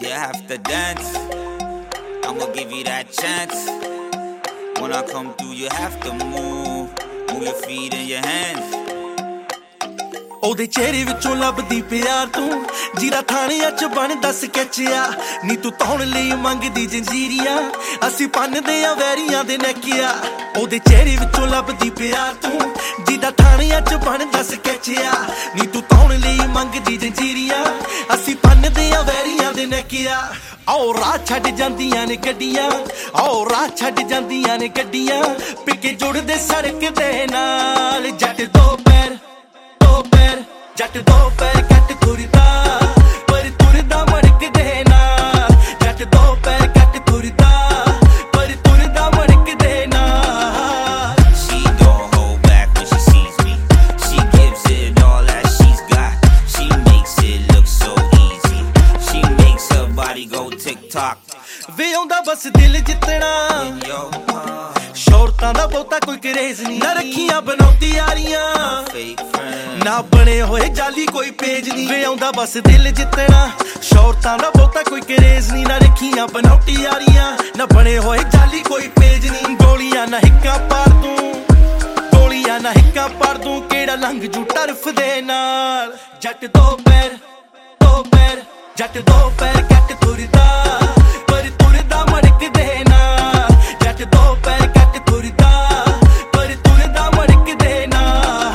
you have to dance. I'ma give you that chance. When I come through, you have to move your feet and your hands. ਉਹਦੇ ਚਿਹਰੇ ਵਿੱਚੋਂ ਲੱਭਦੀ ਪਿਆਰ ਤੂੰ ਜੀਰਾ ਥਾਣਿਆਂ ਚ ਬਣਦਾ ਸਕੈਚਿਆ ਨੀ ਤੂੰ ਤੌਣ ਲਈ ਮੰਗਦੀ ਜੰਜੀਰੀਆਂ ਅਸੀਂ ਪੰਨਦੇ ਆ ਵੈਰੀਆਂ ਦੇ ਨੈਕਿਆ ਉਹਦੇ ਚਿਹਰੇ ਵਿੱਚੋਂ ਲੱਭਦੀ ਪਿਆਰ ਤੂੰ ਜੀਰਾ ਥਾਣਿਆਂ ਚ ਬਣਦਾ ਸਕੈਚਿਆ ਨੀ ਤੂੰ ਤੌਣ ਲਈ ਮੰਗਦੀ ਜੰਜੀਰੀਆਂ ਅਸੀਂ ਪੰਨਦੇ ਆ ਵੈਰੀਆਂ ਦੇ ਨੈਕਿਆ ਆਓ ਰਾਹ ਛੱਡ ਜਾਂਦੀਆਂ ਨੇ ਗੱਡੀਆਂ ਆਓ ਰਾਹ ਛੱਡ ਜਾਂਦੀਆਂ ਨੇ ਗੱਡੀਆਂ ਪਿੱਕੇ ਜੁੜਦੇ ਸੜਕ ਦੇ ਨਾਲ ਜੱਟ ਦੋ ਪੈਰ ਜੱਟ ਦੋ ਪੈਰ ਕੱਟ ਤੁਰਦਾ ਪਰ ਤੁਰਦਾ ਮੜਕਦੇ ਨਾਲ ਜੱਟ ਦੋ ਪੈਰ ਕੱਟ ਤੁਰਦਾ ਪਰ ਤੁਰਦਾ ਮੜਕਦੇ ਨਾਲ She don't hold back when she sees me. She gives it all that she's got. She makes it look so easy. She makes her body go tick-tock. ਵੇ ਆਉਂਦਾ ਬਸ ਦਿਲ ਜਿੱਤਣਾ ਸ਼ੌਰਤਾਂ ਦਾ ਬਹੁਤਾ ਕੋਈ ਕਰੇਜ਼ ਨਹੀਂ ਨਾ ਰੱਖੀਆਂ ਬਣਾਉਂਦੀ ਯਾਰੀਆਂ ਨਾ ਬਣੇ ਹੋਏ ਜਾਲੀ ਕੋਈ ਪੇਜ ਨਹੀਂ ਵੇ ਆਉਂਦਾ ਬਸ ਦਿਲ ਜਿੱਤਣਾ ਸ਼ੌਰਤਾਂ ਦਾ ਬਹੁਤਾ ਕੋਈ ਕਰੇਜ਼ ਨਹੀਂ ਨਾ ਰੱਖੀਆਂ ਬਣਾਉਂਦੀ ਯਾਰੀਆਂ ਨਾ ਬਣੇ ਹੋਏ ਜਾਲੀ ਕੋਈ ਪੇਜ ਨਹੀਂ ਗੋਲੀਆਂ ਨਾ ਹਿੱਕਾਂ ਪਾੜ ਦੂੰ ਗੋਲੀਆਂ ਨਾ ਹਿੱਕਾਂ ਪਾੜ ਦੂੰ ਕਿਹੜਾ ਲੰਘ ਜੂ ਟਰਫ ਦੇ ਨਾਲ ਜੱਟ ਦੋ ਪੈਰ ਜੱਟ ਦੋ ਪੈਰ ਕੱਟ ਤੁਰਦਾ ਪਰ ਤੁਰਦਾ ਮੜਕਦੇ ਨਾਲ ਜੱਟ ਦੋ ਪੈਰ ਕੱਟ ਤੁਰਦਾ ਪਰ ਤੁਰਦਾ ਮੜਕਦੇ ਨਾਲ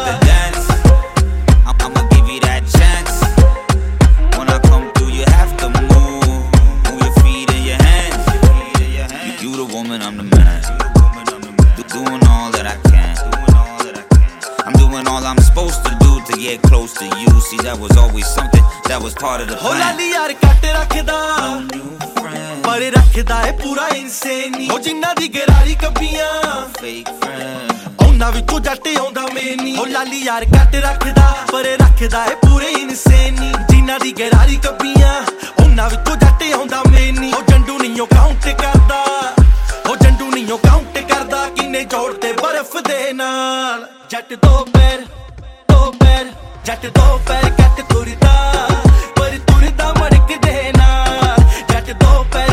I'ma give you that chance. When I come through, you have to move your feet and your hands. You the woman, I'm the man. Doing all that I can. I'm doing all I'm supposed to do to get close to you. See, that was always something that was part of the plan. ਲਾਲੀ ਯਾਰ ਕੱਟ ਰੱਖਦਾ ਪਰ ਰੱਖਦਾ ਏ ਪੂਰਾ ਇਨਸੇਨੀ ਉਹ ਜਿੰਨਾ ਦੀ ਗਰਾਰੀ ਕੱਬੀਆਂ ਉਹਨਾਂ ਵਿੱਚੋਂ ਜੱਟ ਆਉਂਦਾ ਮੇਨੀ ਉਹ ਲਾਲੀ ਯਾਰ ਕੱਟ ਰੱਖਦਾ ਪਰ ਰੱਖਦਾ ਏ ਪੂਰੇ ਇਨਸੇਨੀ ਜਿੰਨਾ ਦੀ ਗਰਾਰੀ ਕੱਬੀਆਂ ਉਹਨਾਂ ਵਿੱਚੋਂ ਜੱਟ ਆਉਂਦਾ ਮੇਨੀ ਉਹ ਜੰਡੂ ਨਹੀਂ ਕਾਊਂਟ ਕਰਦਾ ਉਹ ਜੰਡੂ ਨਹੀਂ ਕਾਊਂਟ ਕਰਦਾ ਕਿੰਨੇ ਜੋੜ ਤੇ ਬਰਫ਼ ਦੇ ਨਾਲ ਜੱਟ ਦੋ ਪੈਰ ਜੱਟ ਦੋ ਪੈਰ ਕੱਟ ਤੁਰਦਾ ਪਰ ਤੁਰਦਾ ਮੜਕਦੇ ਨਾਲ ਜੱਟ ਦੋ ਪੈਰ